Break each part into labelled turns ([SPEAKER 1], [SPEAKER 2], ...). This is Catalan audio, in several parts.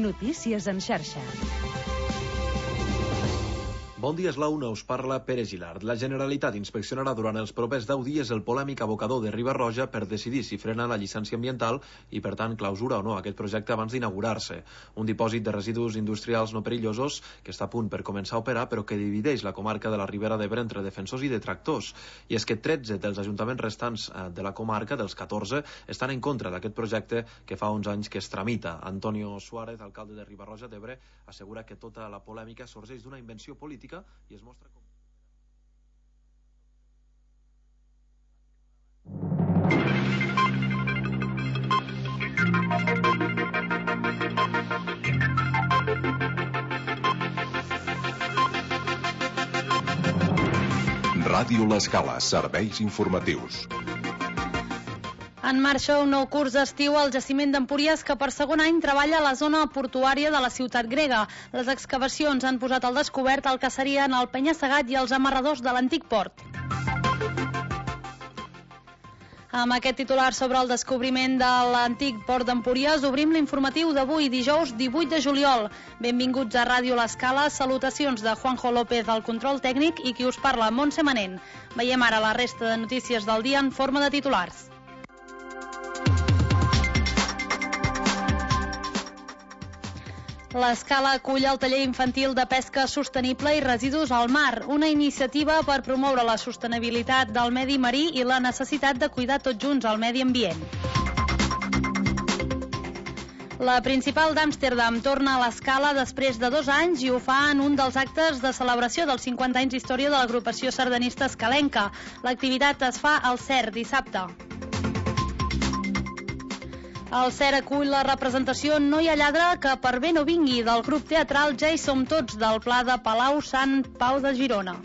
[SPEAKER 1] Notícies en xarxa.
[SPEAKER 2] Bon dia, és la una, us parla Pere Gilard. La Generalitat inspeccionarà durant els propers 10 dies el polèmic abocador de Riba-roja per decidir si frena la llicència ambiental i, per tant, clausura o no aquest projecte abans d'inaugurar-se. Un dipòsit de residus industrials no perillosos que està a punt per començar a operar, però que divideix la comarca de la Ribera d'Ebre entre defensors i detractors. I és que 13 dels ajuntaments restants de la comarca, dels 14, estan en contra d'aquest projecte que fa 11 anys que es tramita. Antonio Suárez, alcalde de Riba-roja d'Ebre, assegura que tota la polèmica sorgeix d'una invenció política i es mostra com...
[SPEAKER 3] Ràdio L'Escala, serveis informatius.
[SPEAKER 4] En marxa un nou curs d'estiu al jaciment d'Empúries que per segon any treballa a la zona portuària de la ciutat grega. Les excavacions han posat al descobert el que serien el penya-segat i els amarradors de l'antic port. Amb aquest titular sobre el descobriment de l'antic port d'Empúries obrim l'informatiu d'avui, dijous 18 de juliol. Benvinguts a Ràdio L'Escala, salutacions de Juanjo López al control tècnic i qui us parla, Montse Manent. Veiem ara la resta de notícies del dia en forma de titulars. L'Escala acull el taller infantil de pesca sostenible i residus al mar, una iniciativa per promoure la sostenibilitat del medi marí i la necessitat de cuidar tots junts el medi ambient. La Principal d'Amsterdam torna a l'Escala després de 2 anys i ho fa en un dels actes de celebració dels 50 anys d'història de l'agrupació sardanista escalenca. L'activitat es fa al CER dissabte. El CER acull la representació No hi ha lladre que per bé no vingui del grup teatral Ja hi som tots del Pla de Palau Sant Pau de Girona.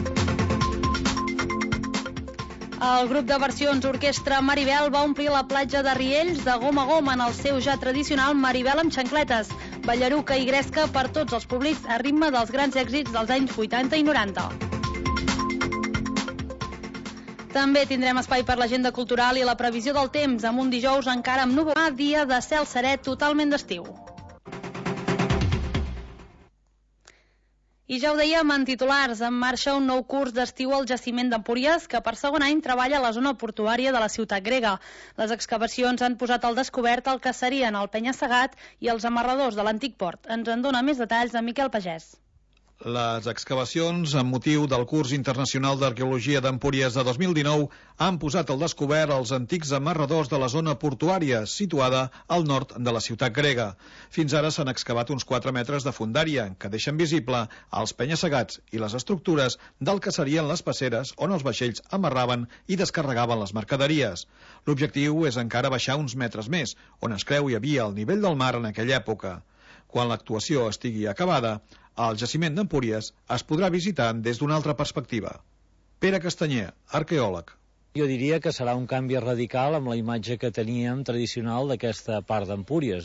[SPEAKER 4] El grup de versions Orquestra Maribel va omplir la platja de Riells de gom a gom en el seu ja tradicional Maribel amb xancletes, ballaruca i gresca per tots els públics a ritme dels grans èxits dels anys 80 i 90. També tindrem espai per l'agenda cultural i la previsió del temps, amb un dijous encara amb núvol, dia de cel serè totalment d'estiu. I ja ho dèiem en titulars, en marxa un nou curs d'estiu al jaciment d'Empúries que per segon any treballa a la zona portuària de la ciutat grega. Les excavacions han posat al descobert el que serien el penya-segat i els amarradors de l'antic port. Ens en dona més detalls en Miquel Pagès.
[SPEAKER 5] Les excavacions amb motiu del curs internacional d'arqueologia d'Empúries de 2019 han posat al descobert els antics amarradors de la zona portuària, situada al nord de la ciutat grega. Fins ara s'han excavat uns 4 metres de fondària, que deixen visible els penya-segats i les estructures del que serien les passeres on els vaixells amarraven i descarregaven les mercaderies. L'objectiu és encara baixar uns metres més, on es creu hi havia el nivell del mar en aquella època. Quan l'actuació estigui acabada, el jaciment d'Empúries es podrà visitar des d'una altra perspectiva. Pere Castanyer, arqueòleg.
[SPEAKER 6] Jo diria que serà un canvi radical amb la imatge que teníem tradicional d'aquesta part d'Empúries.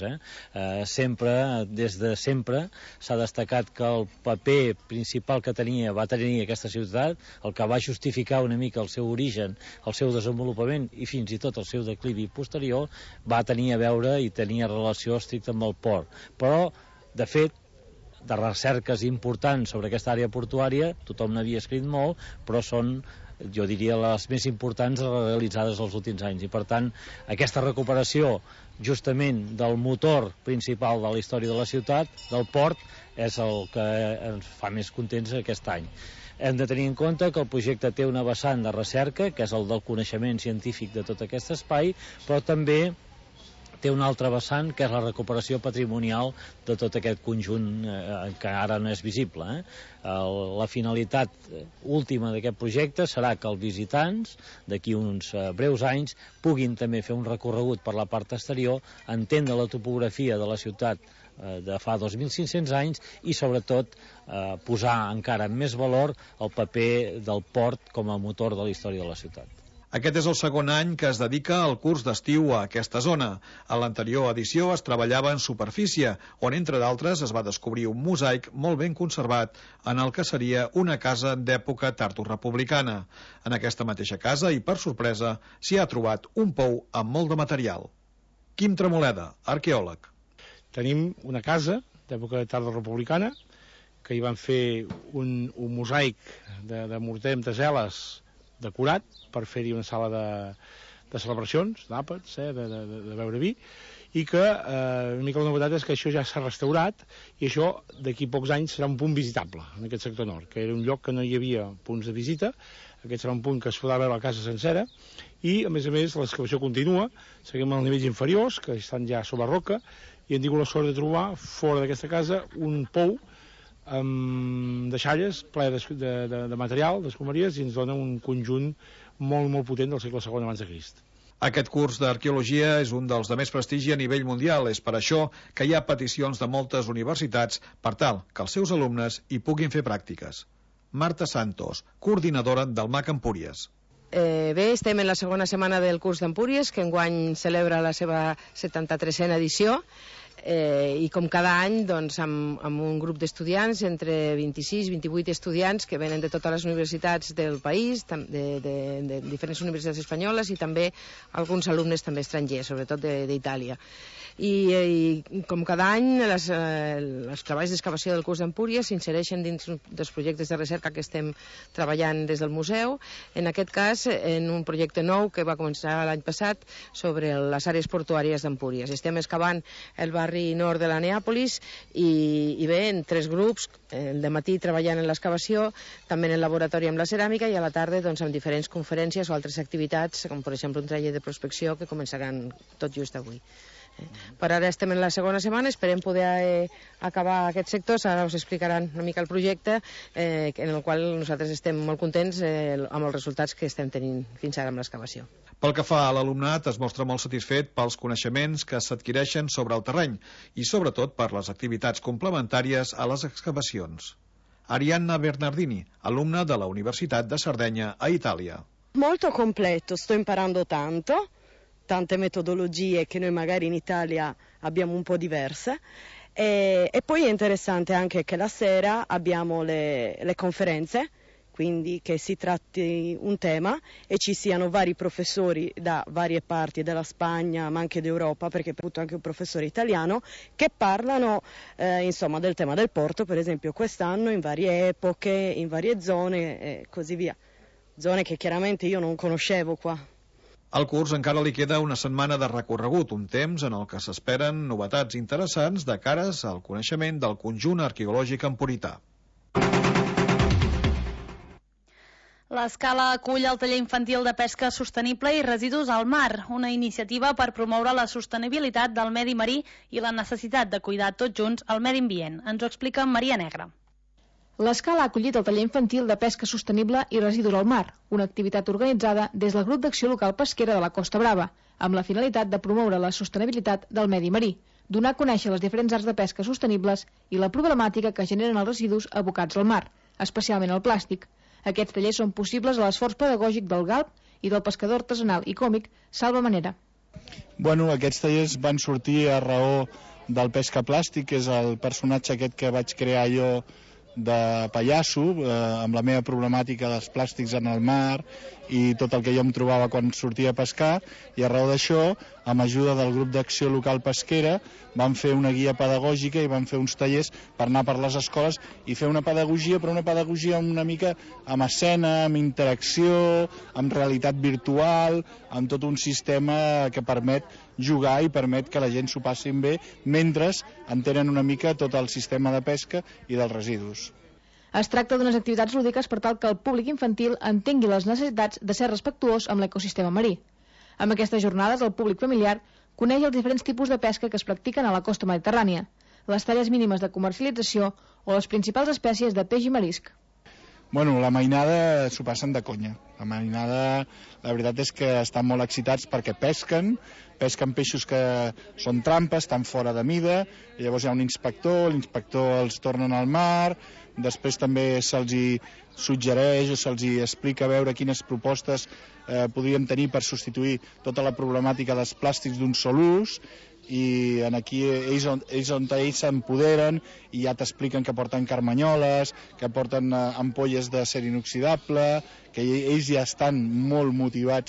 [SPEAKER 6] Des de sempre s'ha destacat que el paper principal que va tenir aquesta ciutat, el que va justificar una mica el seu origen, el seu desenvolupament i fins i tot el seu declivi posterior, va tenir a veure i tenia relació estricta amb el port. Però, de fet, de recerques importants sobre aquesta àrea portuària, tothom n'havia escrit molt, però són, jo diria, les més importants realitzades els últims anys. I, per tant, aquesta recuperació justament del motor principal de la història de la ciutat, del port, és el que ens fa més contents aquest any. Hem de tenir en compte que el projecte té una vessant de recerca, que és el del coneixement científic de tot aquest espai, però també té una altra vessant, que és la recuperació patrimonial de tot aquest conjunt que ara no és visible. La finalitat última d'aquest projecte serà que els visitants, d'aquí uns breus anys, puguin també fer un recorregut per la part exterior, entendre la topografia de la ciutat de fa 2.500 anys i, sobretot, posar encara en més valor el paper del port com a motor de la història de la ciutat.
[SPEAKER 5] Aquest és el segon any que es dedica al curs d'estiu a aquesta zona. A l'anterior edició es treballava en superfície, on, entre d'altres, es va descobrir un mosaic molt ben conservat en el que seria una casa d'època tardorepublicana. En aquesta mateixa casa, i per sorpresa, s'hi ha trobat un pou amb molt de material. Quim Tremoleda, arqueòleg.
[SPEAKER 1] Tenim una casa d'època tarda republicana, que hi van fer un mosaic de morter amb teseles decorat per fer-hi una sala de celebracions, d'àpats, de beure vi, i que una mica la novetat és que això ja s'ha restaurat i això d'aquí pocs anys serà un punt visitable en aquest sector nord, que era un lloc que no hi havia punts de visita. Aquest serà un punt que es podrà veure la casa sencera i a més l'excavació continua, seguim als nivells inferiors que estan ja sobre roca i hem tingut la sort de trobar fora d'aquesta casa un pou amb deixalles ple de material, d'escomeries, i ens dona un conjunt molt, molt potent del segle II abans de Crist.
[SPEAKER 5] Aquest curs d'arqueologia és un dels de més prestigi a nivell mundial. És per això que hi ha peticions de moltes universitats per tal que els seus alumnes hi puguin fer pràctiques. Marta Santos, coordinadora del MAC Empúries.
[SPEAKER 7] Bé, estem en la segona setmana del curs d'Empúries, que enguany celebra la seva 73a edició, i com cada any doncs, amb un grup d'estudiants, entre 26 i 28 estudiants que venen de totes les universitats del país, de diferents universitats espanyoles i també alguns alumnes també estrangers, sobretot d'Itàlia. I com cada any els treballs d'excavació del curs d'Empúries s'insereixen dins dels projectes de recerca que estem treballant des del museu, en aquest cas en un projecte nou que va començar l'any passat sobre les àrees portuàries d'Empúries. Estem excavant el barri nord de la Neàpolis i bé, en 3 grups, el dematí treballant en l'excavació, també en el laboratori amb la ceràmica i a la tarda doncs, amb diferents conferències o altres activitats, com per exemple un taller de prospecció que començaran tot just avui. Per ara estem en la segona setmana, esperem poder acabar aquests sectors, ara us explicaran una mica el projecte en el qual nosaltres estem molt contents amb els resultats que estem tenint fins ara amb l'excavació.
[SPEAKER 5] Pel que fa a l'alumnat, es mostra molt satisfet pels coneixements que s'adquireixen sobre el terreny i sobretot per les activitats complementàries a les excavacions. Arianna Bernardini, alumna de la Universitat de Sardegna a Itàlia.
[SPEAKER 8] Molto completo, sto imparando tanto. Tante metodologie che noi magari in Italia abbiamo un po' diverse e poi è interessante anche che la sera abbiamo le conferenze, quindi che si tratti un tema e ci siano vari professori da varie parti della Spagna ma anche d'Europa, perché appunto anche un professore italiano, che parlano insomma del tema del porto, per esempio quest'anno in varie epoche, in varie zone e così via, zone che chiaramente io non conoscevo qua.
[SPEAKER 5] Al curs encara li queda una setmana de recorregut, un temps en el que s'esperen novetats interessants de cares al coneixement del conjunt arqueològic empurità.
[SPEAKER 4] L'Escala acull el taller infantil de pesca sostenible i residus al mar, una iniciativa per promoure la sostenibilitat del medi marí i la necessitat de cuidar tots junts el medi ambient. Ens ho explica Maria Negra.
[SPEAKER 9] L'Escala ha acollit el taller infantil de pesca sostenible i residus al mar, una activitat organitzada des del grup d'acció local pesquera de la Costa Brava, amb la finalitat de promoure la sostenibilitat del medi marí, donar a conèixer les diferents arts de pesca sostenibles i la problemàtica que generen els residus abocats al mar, especialment el plàstic. Aquests tallers són possibles a l'esforç pedagògic del GALP i del pescador artesanal i còmic Salva Manera.
[SPEAKER 10] Aquests tallers van sortir a raó del pesca plàstic, que és el personatge aquest que vaig crear jo de pallasso, amb la meva problemàtica dels plàstics en el mar i tot el que jo em trobava quan sortia a pescar, i a raó d'això, amb ajuda del grup d'acció local pesquera, vam fer una guia pedagògica i vam fer uns tallers per anar per les escoles i fer una pedagogia, però una pedagogia una mica amb escena, amb interacció, amb realitat virtual, amb tot un sistema que permet jugar i permet que la gent s'ho passin bé mentre entenen una mica tot el sistema de pesca i dels residus.
[SPEAKER 9] Es tracta d'unes activitats lúdiques per tal que el públic infantil entengui les necessitats de ser respectuós amb l'ecosistema marí. Amb aquestes jornades, el públic familiar coneix els diferents tipus de pesca que es practiquen a la costa mediterrània, les talles mínimes de comercialització o les principals espècies de peix i marisc.
[SPEAKER 10] La mainada s'ho passen de conya. La mainada, la veritat és que estan molt excitats perquè pesquen peixos que són trampes, estan fora de mida, i llavors hi ha un inspector, l'inspector els torna al mar, després també se'ls suggereix o se'ls explica a veure quines propostes podríem tenir per substituir tota la problemàtica dels plàstics d'un sol ús, i aquí ells s'empoderen i ja t'expliquen que porten carmanyoles, que porten ampolles d'acer inoxidable, que ells ja estan molt motivats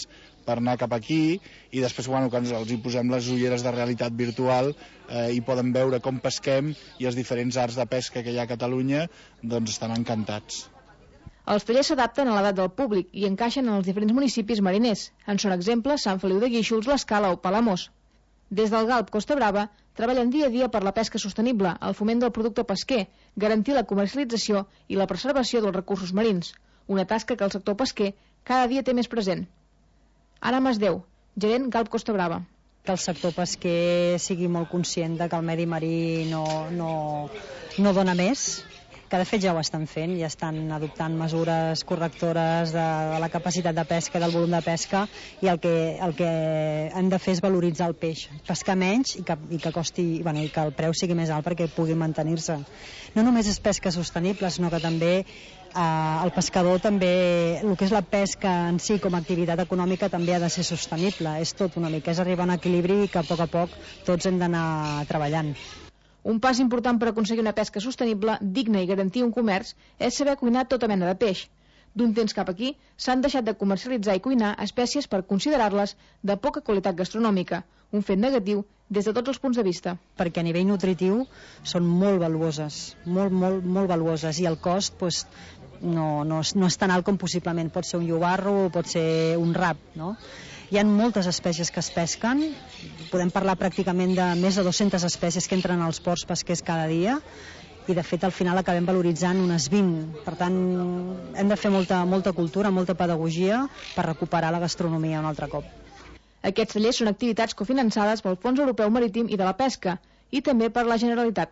[SPEAKER 10] per anar cap aquí, i després quan els hi posem les ulleres de realitat virtual i poden veure com pesquem i els diferents arts de pesca que hi ha a Catalunya, doncs estan encantats.
[SPEAKER 9] Els tallers s'adapten a l'edat del públic i encaixen en els diferents municipis mariners. En són exemples Sant Feliu de Guíxols, l'Escala o Palamós. Des del Galp Costa Brava treballen dia a dia per la pesca sostenible, el foment del producte pesquer, garantir la comercialització i la preservació dels recursos marins, una tasca que el sector pesquer cada dia té més present. Anna Masdeu, gerent Galp Costa Brava.
[SPEAKER 11] Que el sector pesquer sigui molt conscient de que el medi marí no dona més, que de fet ja ho estan fent, ja estan adoptant mesures correctores de la capacitat de pesca, del volum de pesca, i el que hem de fer és valoritzar el peix, pescar menys i que costi, i que el preu sigui més alt perquè pugui mantenir-se. No només és pesca sostenible, sinó que també el pescador també, el que és la pesca en si com a activitat econòmica també ha de ser sostenible, és tot una mica, és arribar a un equilibri que a poc tots hem d'anar treballant.
[SPEAKER 9] Un pas important per aconseguir una pesca sostenible, digna i garantir un comerç és saber cuinar tota mena de peix. D'un temps cap aquí s'han deixat de comercialitzar i cuinar espècies per considerar-les de poca qualitat gastronòmica, un fet negatiu des de tots els punts de vista.
[SPEAKER 11] Perquè a nivell nutritiu són molt valuoses, molt valuoses, i el cost no és tan alt com possiblement pot ser un llobarro o pot ser un rap, no? Hi ha moltes espècies que es pesquen, podem parlar pràcticament de més de 200 espècies que entren als ports pesquers cada dia, i de fet al final acabem valoritzant unes 20. Per tant, hem de fer molta cultura, molta pedagogia per recuperar la gastronomia un altre cop.
[SPEAKER 9] Aquests tallers són activitats cofinançades pel Fons Europeu Marítim i de la Pesca, i també per la Generalitat.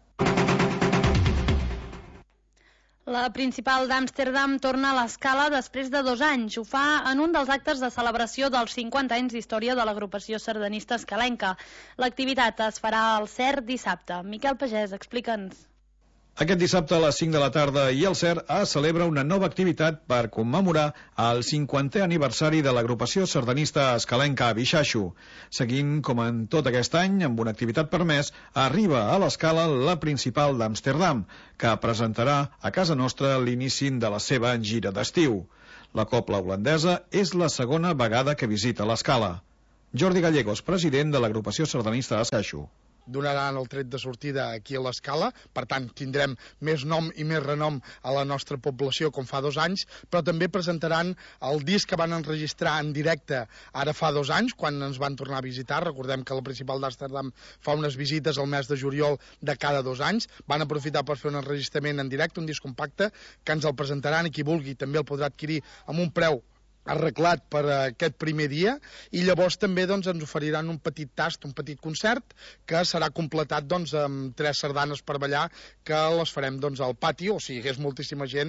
[SPEAKER 4] La Principal d'Amsterdam torna a l'Escala després de 2 anys. Ho fa en un dels actes de celebració dels 50 anys d'història de l'agrupació sardanista escalenca. L'activitat es farà al CER dissabte. Miquel Pagès, explica'ns.
[SPEAKER 5] Aquest dissabte a les 5 de la tarda i el CER celebra una nova activitat per commemorar el 50è aniversari de l'agrupació sardanista escalenca a Bixaxo. Seguint com en tot aquest any, amb una activitat per mes, arriba a l'Escala la Principal d'Amsterdam, que presentarà a casa nostra l'inici de la seva gira d'estiu. La cobla holandesa és la segona vegada que visita l'Escala. Jordi Gallegos, president de l'agrupació sardanista a Bixaxo.
[SPEAKER 12] Donaran el tret de sortida aquí a l'Escala, per tant tindrem més nom i més renom a la nostra població com fa 2 anys, però també presentaran el disc que van enregistrar en directe ara fa 2 anys, quan ens van tornar a visitar. Recordem que la Principal d'Amsterdam fa unes visites al mes de juliol de cada 2 anys, van aprofitar per fer un enregistrament en directe, un disc compacte, que ens el presentaran, i qui vulgui també el podrà adquirir amb un preu arreglat per aquest primer dia, i llavors també ens oferiran un petit tast, un petit concert, que serà completat amb 3 sardanes per ballar, que les farem al pati, o si hi hagués moltíssima gent,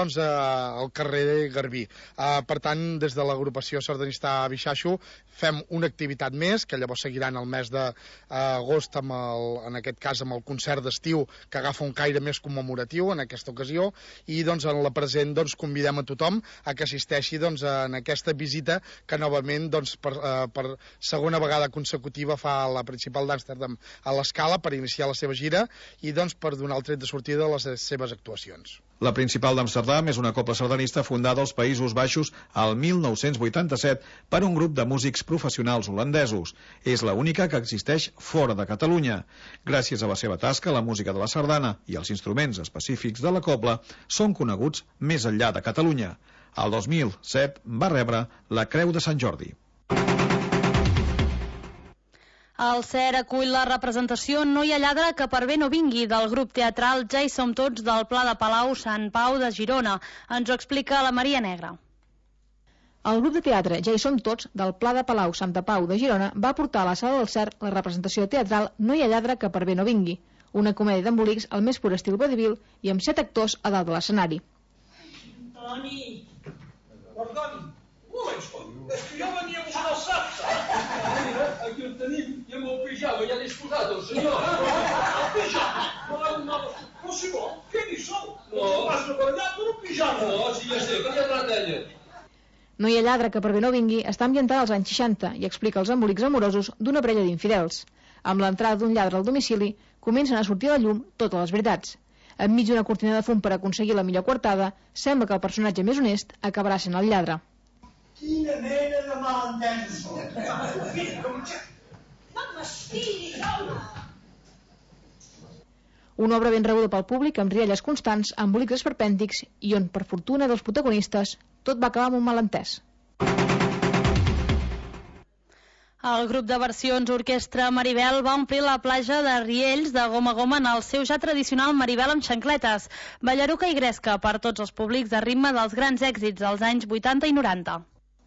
[SPEAKER 12] al carrer Garbí. Per tant, des de l'agrupació sardanista a Bixaxo fem una activitat més, que llavors seguiran el mes d'agost, en aquest cas amb el concert d'estiu, que agafa un caire més commemoratiu en aquesta ocasió, i en la present convidem a tothom a que assisteixi en aquesta visita que novament per segona vegada consecutiva fa la Principal d'Amsterdam a l'Escala per iniciar la seva gira i per donar el tret de sortida a les seves actuacions.
[SPEAKER 5] La Principal d'Amsterdam és una cobla sardanista fundada als Països Baixos al 1987 per un grup de músics professionals holandesos. És l'única que existeix fora de Catalunya. Gràcies a la seva tasca, la música de la sardana i els instruments específics de la cobla són coneguts més enllà de Catalunya. El 2007 va rebre la Creu de Sant Jordi.
[SPEAKER 4] El CER acull la representació No hi ha lladre que per bé no vingui del grup teatral Ja hi som tots del Pla de Palau Sant Pau de Girona. Ens ho explica la Maria Negra.
[SPEAKER 9] El grup de teatre Ja hi som tots del Pla de Palau Sant Pau de Girona va portar a la sala del CER la representació teatral No hi ha lladre que per bé no vingui, una comèdia d'embolics al més pur estil vodevil i amb 7 actors a dalt de l'escenari.
[SPEAKER 13] Toni! Perdoni, un momentito, és que jo venia a buscar el sac, saps? Aquí el tenim i amb el pijama ja disposat, el senyor. El pijama? No, si vol, quedi sol. No passa per allà per un pijama. No, si ja sé, que li ha trat ella.
[SPEAKER 9] No hi ha lladre que per bé no vingui està ambientada als anys 60 i explica els embolics amorosos d'una parella d'infidels. Amb l'entrada d'un lladre al domicili comencen a sortir a la llum totes les veritats. Enmig d'una cortina de fum per aconseguir la millor coartada, sembla que el personatge més honest acabarà sent el lladre.
[SPEAKER 13] Quina mena de malentesos són? No m'estiris, home!
[SPEAKER 9] Una obra ben rebuda pel públic, amb rialles constants, embolics esperpèntics i on, per fortuna dels protagonistes, tot va acabar amb un malentès.
[SPEAKER 4] El grup de versions Orquestra Maribel va omplir la platja de Riells de goma a goma en el seu ja tradicional Maribel amb xancletes, ballaruca i gresca per tots els públics a ritme dels grans èxits dels anys 80 i 90.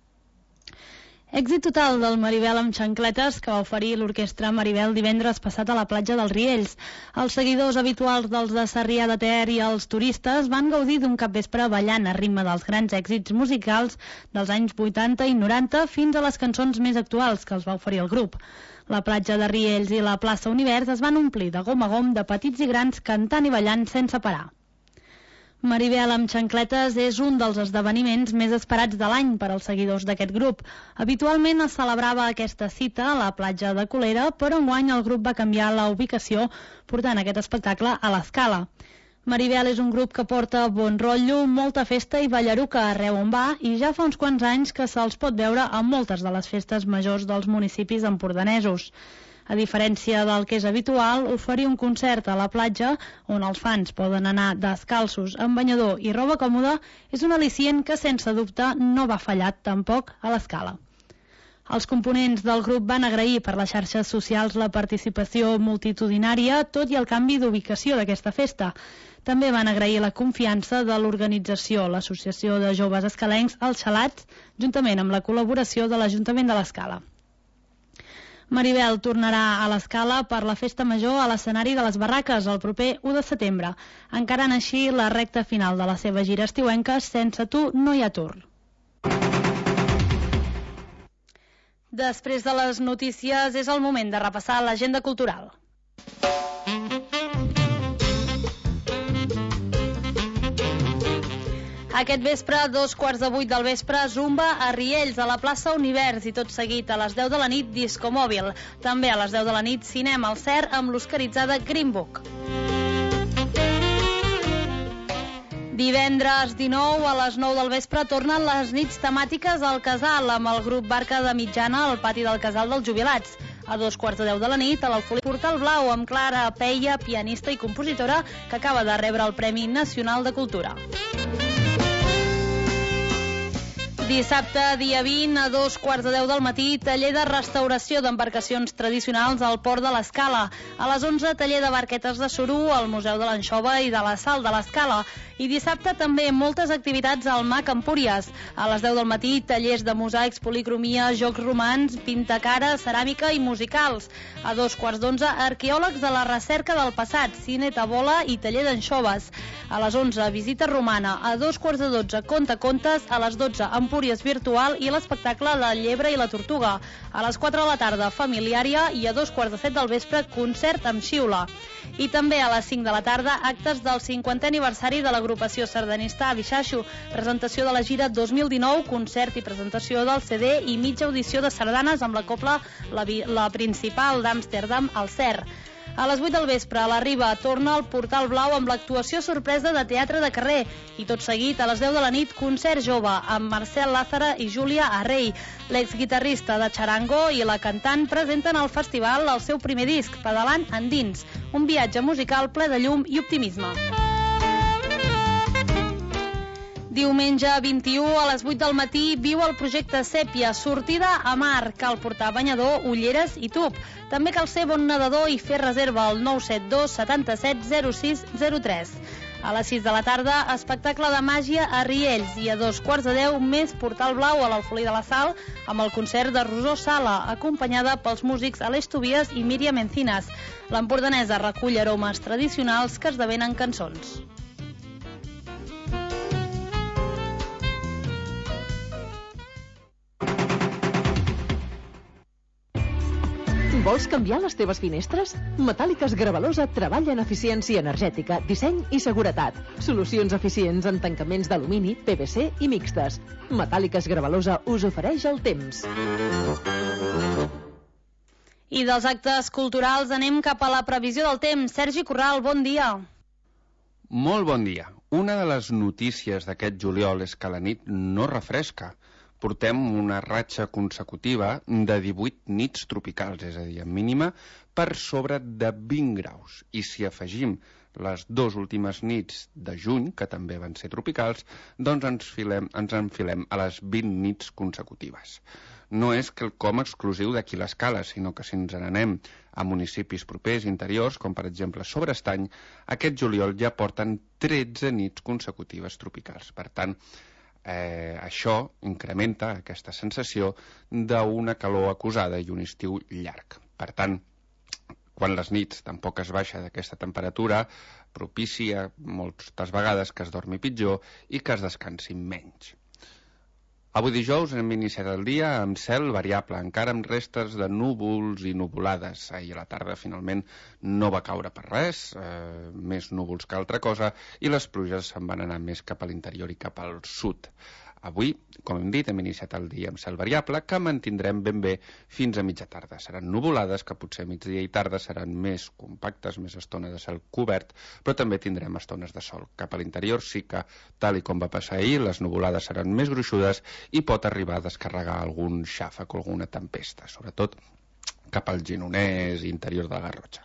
[SPEAKER 4] Èxit total del Maribel amb xancletes que va oferir l'Orquestra Maribel divendres passat a la platja dels Riells. Els seguidors habituals dels de Sarrià de Ter i els turistes van gaudir d'un capvespre ballant a ritme dels grans èxits musicals dels anys 80 i 90 fins a les cançons més actuals que els va oferir el grup. La platja de Riells i la plaça Univers es van omplir de gom a gom de petits i grans cantant i ballant sense parar. Maribel amb xancletes és un dels esdeveniments més esperats de l'any per als seguidors d'aquest grup. Habitualment es celebrava aquesta cita a la platja de Colera, però enguany el grup va canviar la ubicació, portant aquest espectacle a l'Escala. Maribel és un grup que porta bon rotllo, molta festa i ballaruca arreu on va, i ja fa uns quants anys que se'ls pot veure a moltes de les festes majors dels municipis empordanesos. A diferència del que és habitual, oferir un concert a la platja, on els fans poden anar descalços, amb banyador i roba còmoda, és un al·licient que, sense dubte, no va fallar tampoc a l'Escala. Els components del grup van agrair per les xarxes socials la participació multitudinària, tot i el canvi d'ubicació d'aquesta festa. També van agrair la confiança de l'organització, l'Associació de Joves Escalencs, els Xalats, juntament amb la col·laboració de l'Ajuntament de l'Escala. Maribel tornarà a l'Escala per la festa major a l'escenari de les Barraques el proper 1 de setembre, encarant així la recta final de la seva gira estiuenca Sense tu no hi ha tour. Després de les notícies és el moment de repassar l'agenda cultural. Aquest vespre, a 7:15 del vespre, zumba a Riells, a la plaça Univers, i tot seguit a les 10 de la nit, disco mòbil. També a les 10 de la nit, cinema al CER amb l'oscaritzada Green Book. Divendres 19 a les 9 del vespre tornen les nits temàtiques al Casal amb el grup Barca de Mitjana al pati del Casal dels Jubilats. A 9:15 de la nit, a l'Alfolí Portal Blau amb Clara Peia, pianista i compositora, que acaba de rebre el Premi Nacional de Cultura. Dissabte, dia 20, a 9:15 del matí, taller de restauració d'embarcacions tradicionals al Port de l'Escala. A les 11, taller de barquetes de suro al Museu de l'Anxova i de la Sal de l'Escala. I dissabte també moltes activitats al MAC Empúries. A les 10 del matí, tallers de mosaics, policromia, jocs romans, pintacares, ceràmica i musicals. A 2:15, arqueòlegs de la recerca del passat, cine, tabola i taller d'anxoves. A les 11, visita romana. A 2:15, contes. A les 12, Empúries virtual i l'espectacle La llebre i la tortuga. A les 4 de la tarda, familiària, i a 2:15 del vespre, concert amb xiula. I també a les 5 de la tarda, actes del 50è aniversari de l'agrupació sardanista Abixaixo, presentació de la gira 2019, concert i presentació del CD i mitja audició de sardanes amb la cobla La Principal d'Amsterdam al CER. A les 8 del vespre, a la Riba, torna al Portal Blau amb l'actuació sorpresa de teatre de carrer. I tot seguit, a les 10 de la nit, concert jove amb Marcel Lázara i Júlia Arrey. L'exguitarrista de Charango i la cantant presenten al festival el seu primer disc, Pedalant endins, un viatge musical ple de llum i optimisme. Diumenge 21 a les 8 del matí viu el projecte Sèpia, sortida a mar. Cal portar banyador, ulleres i tub. També cal ser bon nedador i fer reserva al 972 77 06 03. A les 6 de la tarda, espectacle de màgia a Riells, i a 9:45 més Portal Blau a l'Alfolí de la Sal amb el concert de Rosó Sala, acompanyada pels músics Aleix Tobias i Míriam Encinas. L'empordanesa recull aromes tradicionals que esdevenen cançons.
[SPEAKER 14] Vols canviar les teves finestres? Metàl·liques Gravalosa treballa en eficiència energètica, disseny i seguretat. Solucions eficients en tancaments d'alumini, PVC i mixtes. Metàl·liques Gravalosa us ofereix el temps.
[SPEAKER 4] I dels actes culturals anem cap a la previsió del temps. Sergi Corral, bon dia.
[SPEAKER 15] Molt bon dia. Una de les notícies d'aquest juliol és que la nit no refresca. portem una ratxa consecutiva de 18 nits tropicals, és a dir, en mínima per sobre de 20 graus. I si afegim les 2 últimes nits de juny, que també van ser tropicals, doncs ens enfilem a les 20 nits consecutives. No és quelcom exclusiu d'aquí l'Escala, sinó que si ens n'anem a municipis propers interiors, com per exemple Sobrestany, aquest juliol ja porten 13 nits consecutives tropicals. Per tant, això incrementa aquesta sensació d'una calor acusada i un estiu llarg. Per tant, quan les nits tampoc es baixa d'aquesta temperatura, propicia moltes vegades que es dormi pitjor i que es descansi menys. Avui dijous hem iniciat el dia amb cel variable, encara amb restes de núvols i nuvolades. Ahir a la tarda finalment no va caure per res, més núvols que altra cosa, i les pluges se'n van anar més cap a l'interior i cap al sud. Avui, com hem dit, hem iniciat el dia amb cel variable, que mantindrem ben bé fins a mitja tarda. Seran nuvolades, que potser a migdia i tarda seran més compactes, més estona de cel cobert, però també tindrem estones de sol. Cap a l'interior sí que, tal i com va passar ahir, les nuvolades seran més gruixudes i pot arribar a descarregar algun xàfec o alguna tempesta, sobretot cap al Gironès i interior de la Garrotxa.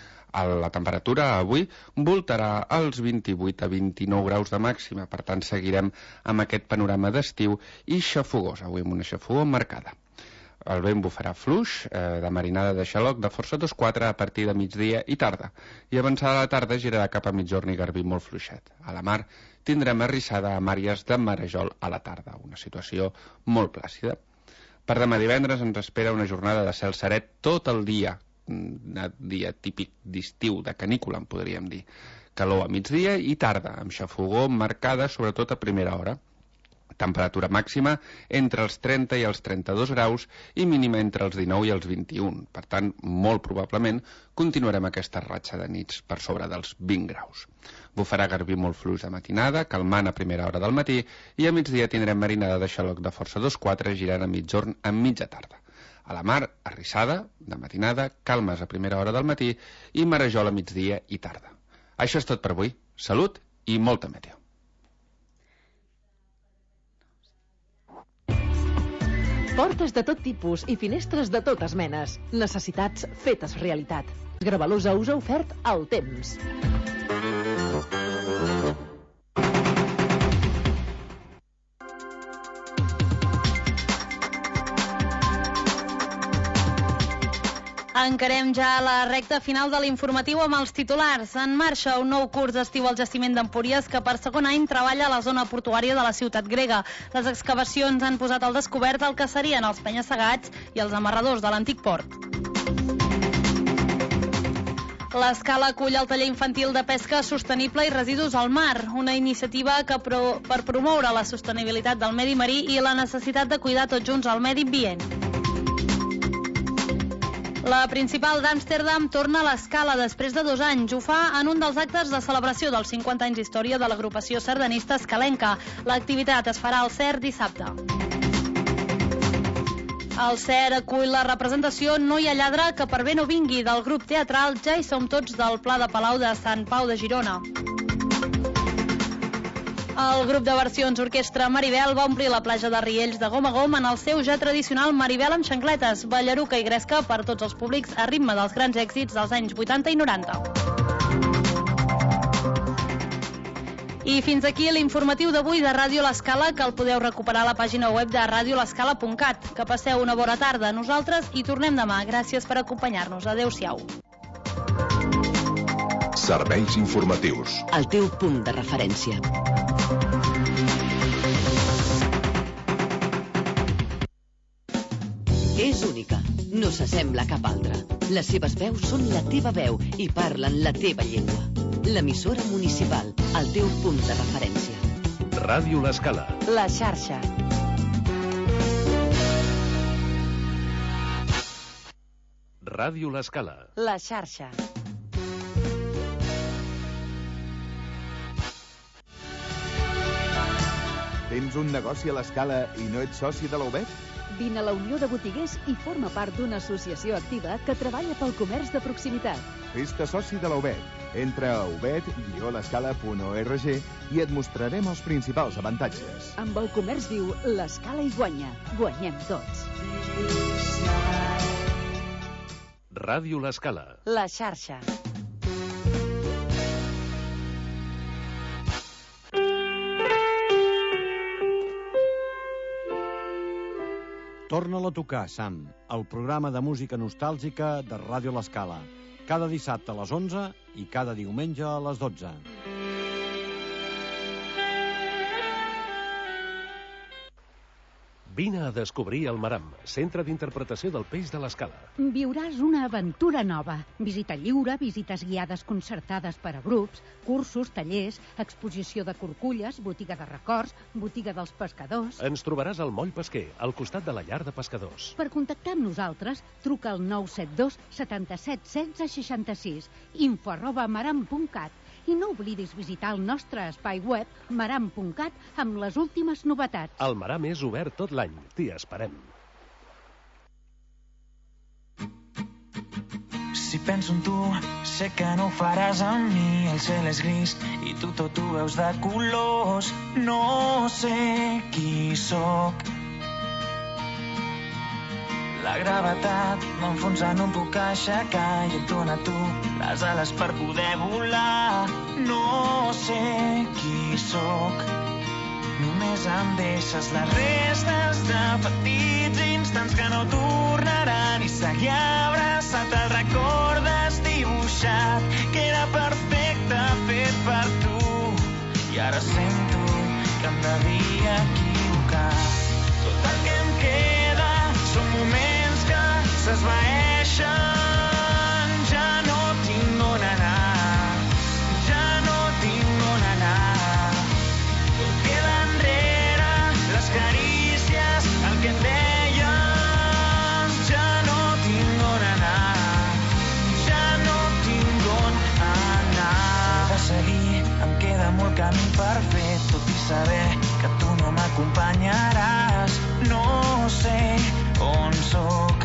[SPEAKER 15] La temperatura avui voltarà als 28 a 29 graus de màxima, per tant seguirem amb aquest panorama d'estiu i xafogós, avui amb una xafogor marcada. El vent bufarà fluix, de marinada de xaloc de força 2-4 a partir de migdia i tarda, i avançada la tarda girarà cap a migjorn i garbí molt fluixet. A la mar tindrem arrissada a Màries de Marajol a la tarda, una situació molt plàcida. Per demà divendres ens espera una jornada de cel seret tot el dia, un dia típic d'estiu, de canícula en podríem dir. Calor a migdia i tarda, amb xafogor marcada sobretot a primera hora. Temperatura màxima entre els 30 i els 32 graus i mínima entre els 19 i els 21. Per tant, molt probablement continuarem aquesta ratxa de nits per sobre dels 20 graus. Bufarà garbí molt fluix de matinada, calmant a primera hora del matí, i a migdia tindrem marinada de xaloc de força 2-4 girant a migjorn a mitja tarda. A la mar, arrissada, de matinada, calmes a primera hora del matí i marejol a migdia i tarda. Això és tot per avui. Salut i molta meteo.
[SPEAKER 14] Portes de tot tipus i finestres de totes menes. Necessitats fetes realitat. Gravelosa us ha ofert el temps.
[SPEAKER 4] Encarem ja la recta final de l'informatiu amb els titulars. En marxa un nou curs d'estiu al jaciment d'Empúries que per segon any treballa a la zona portuària de la ciutat grega. Les excavacions han posat al descobert el que serien els penya-segats i els amarradors de l'antic port. L'Escala acull el taller infantil de pesca sostenible i residus al mar, una iniciativa que per promoure la sostenibilitat del medi marí i la necessitat de cuidar tots junts el medi ambient. La Principal d'Amsterdam torna a l'Escala després de 2 anys. Ho fa en un dels actes de celebració dels 50 anys d'història de l'agrupació sardanista escalenca. L'activitat es farà al CER dissabte. El CER acull la representació No hi ha lladre que per bé no vingui del grup teatral Ja hi som tots del Pla de Palau de Sant Pau de Girona. El grup de versions Orquestra Maribel va omplir la platja de Riells de gom a gom en el seu ja tradicional Maribel amb xancletes, ballaruca i gresca per tots els públics a ritme dels grans èxits dels anys 80 i 90. I fins aquí l'informatiu d'avui de Ràdio L'Escala, que el podeu recuperar a la pàgina web de radiolescala.cat. Que passeu una bona tarda. Nosaltres hi tornem demà. Gràcies per acompanyar-nos. Adéu-siau.
[SPEAKER 3] Serveis informatius.
[SPEAKER 14] El teu punt de referència. És única, no s'assembla a cap altra. Les seves veus són la teva veu i parlen la teva llengua. L'emissora municipal, el teu punt de referència.
[SPEAKER 3] Ràdio L'Escala.
[SPEAKER 14] La xarxa.
[SPEAKER 3] Ràdio L'Escala.
[SPEAKER 14] La xarxa.
[SPEAKER 16] Tens un negoci a l'Escala i no ets soci de la UBEC? Vine a la Unió de Botiguers i forma part d'una associació activa que treballa pel comerç de proximitat.
[SPEAKER 17] Fes-te soci de la UBET. Entra a ubet-l'escala.org i et mostrarem els principals avantatges.
[SPEAKER 16] Amb el comerç viu, l'Escala hi guanya. Guanyem tots.
[SPEAKER 3] Ràdio L'Escala.
[SPEAKER 18] La xarxa.
[SPEAKER 19] Torna-la a tocar, Sam, el programa de música nostàlgica de Ràdio L'Escala. Cada dissabte a les 11 i cada diumenge a les 12.
[SPEAKER 3] Vine a descobrir el Maram, centre d'interpretació del peix de l'Escala.
[SPEAKER 20] Viuràs una aventura nova. Visita lliure, visites guiades concertades per a grups, cursos, tallers, exposició de corculles, botiga de records, botiga dels pescadors...
[SPEAKER 3] Ens trobaràs al Moll Pesquer, al costat de la llar de pescadors.
[SPEAKER 20] Per contactar amb nosaltres, truca al 972 77 16 66, info@maram.cat. I no oblidis visitar el nostre espai web maram.cat amb les últimes novetats.
[SPEAKER 3] El Maram és obert tot l'any. T'hi esperem.
[SPEAKER 21] Si penso en tu, sé que no ho faràs amb mi. El cel és gris i tu tot ho veus de colors. No sé qui sóc. La gravetat m'enfonsa, no em puc aixecar i et dona a tu les ales per poder volar. No sé qui sóc. Només em deixes les restes de petits instants que no tornaran i seguir abraçat el record desdibuixat que era perfecte, fet per tu. I ara sento que em devia equivocar. Tot el que em queda són moments que s'esvaeixen. Ja no tinc on anar, ja no tinc on anar. Tot queda enrere, les carícies, el que em deies. Ja no tinc on anar, ja no tinc on anar. He de seguir, em queda molt camí per fer, tot i saber que tu no m'acompanyaràs. No sé on sóc.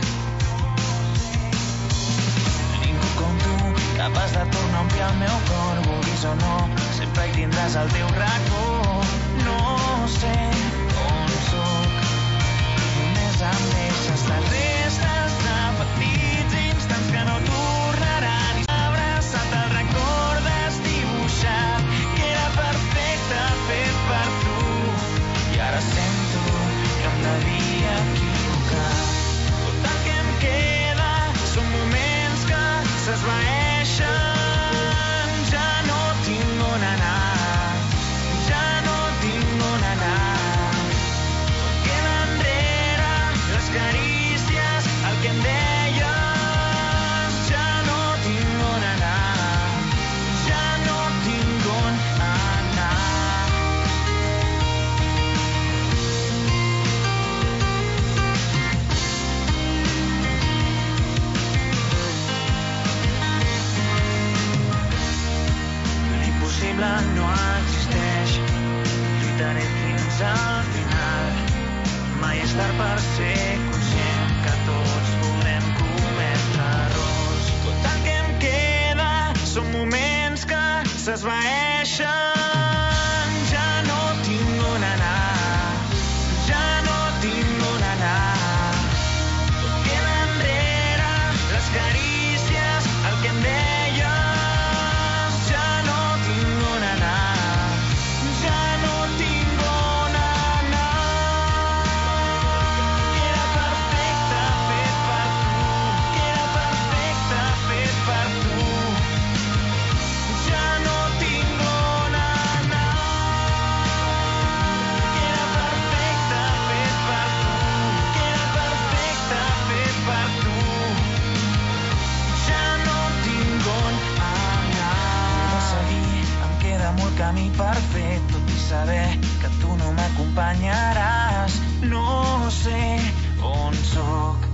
[SPEAKER 21] Ningú com tu, capaç de tornar a omplir el meu cor, vulguis o no, sempre hi tindràs el teu racó. No sé on sóc. Només em deixes les restes de petits instants que no tornaran i abraçat el record desdibuixat que era perfecte, fet per tu. I ara sento que em devia equivocar. Tot el que em queda són moments que s'esvaeixen. Ja no tinc on anar, ja no tinc on anar. Tot queda enrere, les carícies, el que em deies. Ja no tinc on anar, ja no tinc on anar. L'impossible no existeix, lluitaré fins al final. Mai és tard per ser conscient que tots podem cometre errors. Tot el que em queda són moments que s'esvaeixen. Ja no tinc on anar, ja no tinc on anar. Tot queda enrere, les carícies, el que em deies. Ja no tinc on anar, ja no tinc on anar. Que era perfecte, fet per tu, que era perfecte, fet per tu. Ja no tinc on anar. Que era perfecte, fet per tu, que era perfecte, fet per tu. Ja no tinc on anar. He de seguir, em queda molt camí per fer, tot i saber que tu no m'acompanyaràs. No sé on sóc.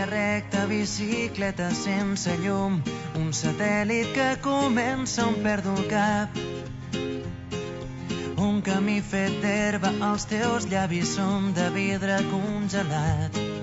[SPEAKER 21] línia recta, bicicleta sense llum, un satèl·lit que comença on perdo el cap. Un camí fet d'herba, els teus llavis són de vidre congelat.